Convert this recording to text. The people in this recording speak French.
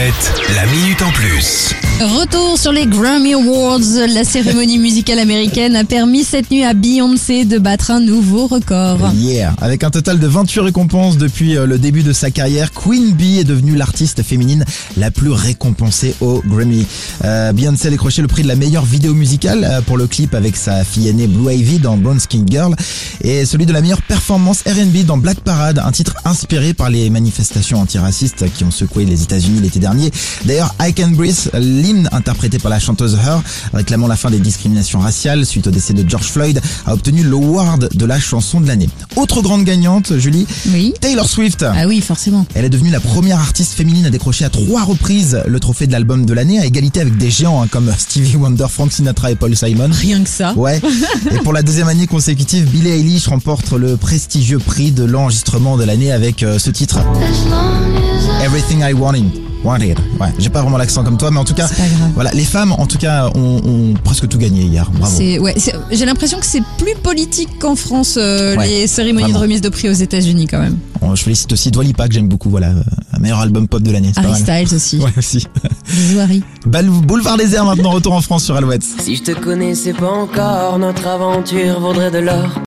Alouette, la minute en plus. Retour sur les Grammy Awards. La cérémonie musicale américaine a permis cette nuit à Beyoncé de battre un nouveau record. Yeah. Avec un total de 28 récompenses depuis le début de sa carrière, Queen Bee est devenue l'artiste féminine la plus récompensée au Grammy. Beyoncé a décroché le prix de la meilleure vidéo musicale pour le clip avec sa fille aînée Blue Ivy dans Brown Skin Girl et celui de la meilleure performance R&B dans Black Parade, un titre inspiré par les manifestations antiracistes qui ont secoué les États-Unis l'été dernier. D'ailleurs, I Can Breathe, l'hymne interprété par la chanteuse Her, réclamant la fin des discriminations raciales suite au décès de George Floyd, a obtenu l'award de la chanson de l'année. Autre grande gagnante, Julie, Oui. Taylor Swift. Ah oui, forcément. Elle est devenue la première artiste féminine à décrocher à 3 reprises le trophée de l'album de l'année, à égalité avec des géants comme Stevie Wonder, Frank Sinatra et Paul Simon. Rien que ça. Ouais. Et pour la deuxième année consécutive, Billie Eilish remporte le prestigieux prix de l'enregistrement de l'année avec ce titre. Everything I Wanted. Ouais, j'ai pas vraiment l'accent comme toi, mais en tout cas, C'est pas grave. voilà, les femmes, en tout cas, ont presque tout gagné hier. Bravo. J'ai l'impression que c'est plus politique qu'en France, Ouais, les cérémonies vraiment. de remise de prix aux États-Unis quand même. Je félicite aussi Dua Lipa que j'aime beaucoup, voilà, un meilleur album pop de l'année. C'est pas Harry mal. Styles aussi. Ouais, aussi. Bisous Harry. Boulevard des Airs maintenant, retour en France sur Alouette. Si je te connaissais pas encore, notre aventure vaudrait de l'or.